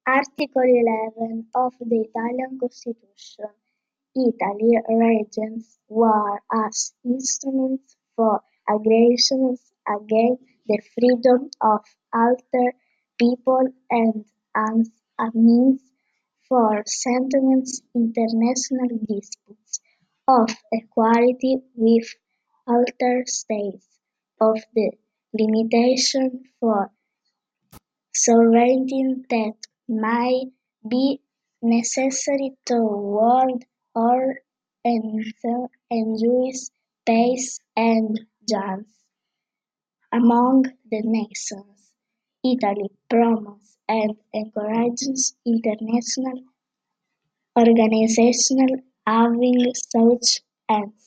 Article 11 of the Italian Constitution: Italy regains war as instruments for aggressions against the freedom of other people and as a means for settling international disputes of equality with other states, of the limitation for sovereignty that may be necessary toward or ensure peace and justice among the nations. Italy promotes and encourages international organizations having such aims.